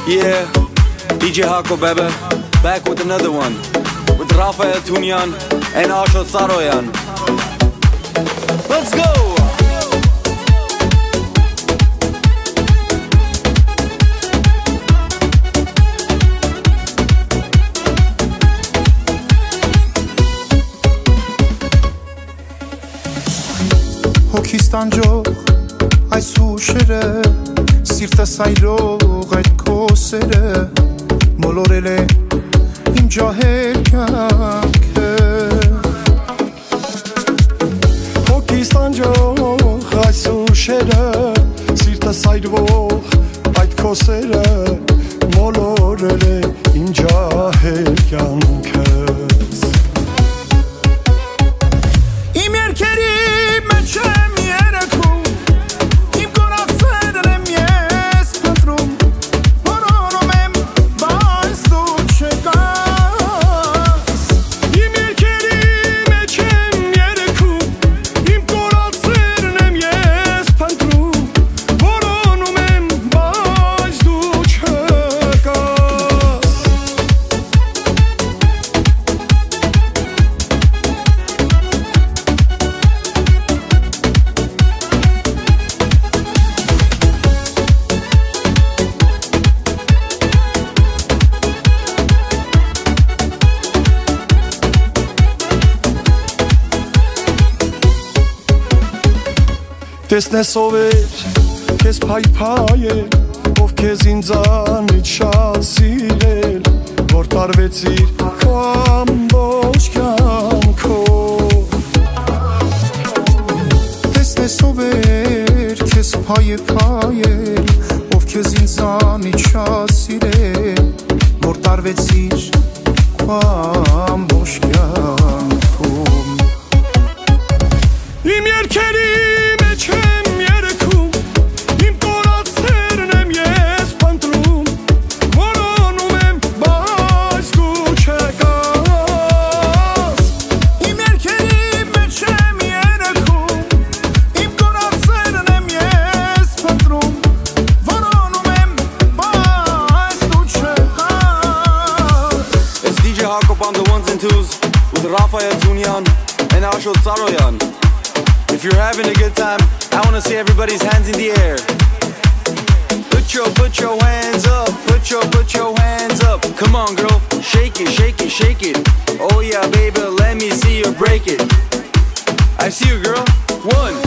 Yeah, DJ Hako baby, back with another one, with Rafael Tunian and Ashot Saroyan. Let's go! Հոգիստանջող այս հուշերը Սիրտս այրող այդ քոսերը Մոլորել է իմ ջահել կյանքը Հոգիստանջող այս հուշերը Սիրտս այրող այդ քոսերը Մոլորել է իմ ջահել կյանքս Իմ երկերի մեջ եմ երեքում Իմ կորացերն եմ ես փնտրում Որոնում եմ, բայց դու չեկաս Իմ երկերի մեջ եմ երեքում Իմ կորացերն եմ ես փնտրում Որոնում եմ, բայց դու չեկաս Տեսնես ով էր, կեզ պայպայել, ով կեզ ինձանից շատ սիրել, որ տարվեցիր քո ամբողջ կյանքով Տեսնես ով էր, կեզ պայպայել, ով կեզ ինձանից շատ սիրել, որ տարվեցիր քո ամբողջ կյանքով Իմ երկերի on the ones and twos with Rafael Tunian and Ashot Saroyan. If you're having a good time, I wanna see everybody's hands in the air. Put your hands up, put your hands up. Come on girl, shake it, shake it, shake it. Oh yeah baby, let me see you break it. I see you girl, 1